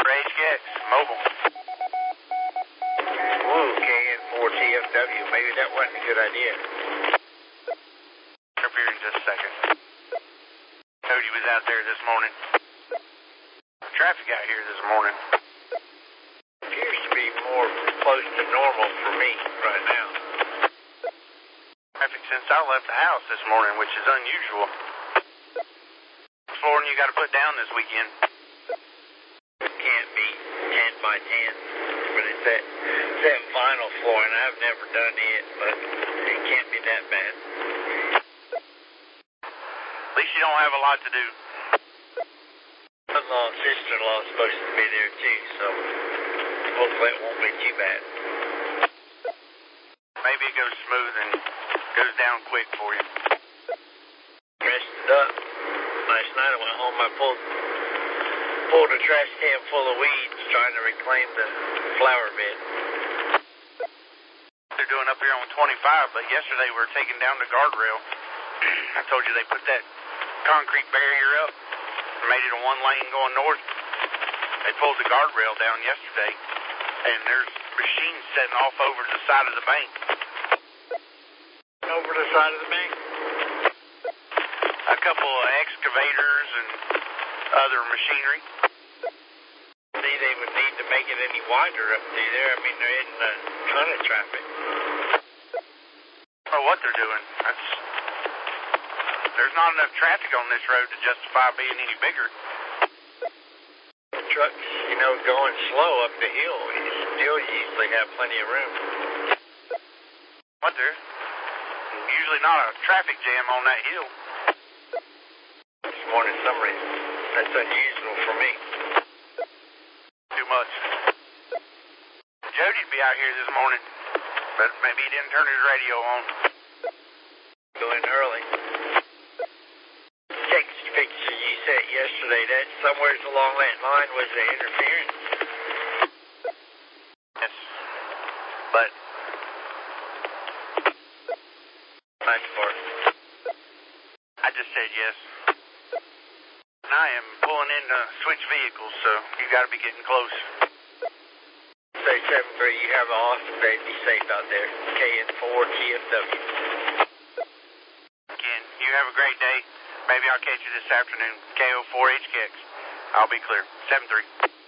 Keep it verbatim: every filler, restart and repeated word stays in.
H K X, mobile. Whoa, K N four T F W. Maybe that wasn't a good idea. Up here in just a second. Cody was out there this morning. Traffic out here this morning. Appears to be more close to normal for me right now. Traffic since I left the house this morning, which is unusual. Flooring you got to put down this weekend. It can't be ten by ten, but it's that, it's that vinyl flooring. I've never done it, but it can't be that bad. At least you don't have a lot to do. Mother-in-law and sister-in-law is supposed to be there too, so hopefully it won't be too bad. Maybe it goes smooth and goes down quick for you. Rested up. Last night I went home, I pulled, pulled a trash can full of weeds trying to reclaim the flower bed. They're doing up here on twenty-five, but yesterday we were taking down the guardrail. I told you they put that concrete barrier up, made it a one lane going north. They pulled the guardrail down yesterday, and there's machines setting off over to the side of the bank. Over the side of the bank? A couple of excavators and other machinery. See, they would need to make it any wider up through there. I mean, there isn't a ton of traffic. I don't know what they're doing. That's, there's not enough traffic on this road to justify being any bigger. The trucks, you know, going slow up the hill, you still usually have plenty of room. What, there's usually not a traffic jam on that hill. This morning, for some reason, that's unusual for me. Too much. Jody'd be out here this morning, but maybe he didn't turn his radio on. Go in early. Text picture you sent yesterday, that somewhere along that line was the interference. Yes, but nice part. I just said yes. And I am pulling in to switch vehicles, so you got to be getting close. Say seven three, you have an awesome day. Be safe out there. K N four T F W. Again, you have a great day. Maybe I'll catch you this afternoon. K O four H K X. I'll be clear. seven three.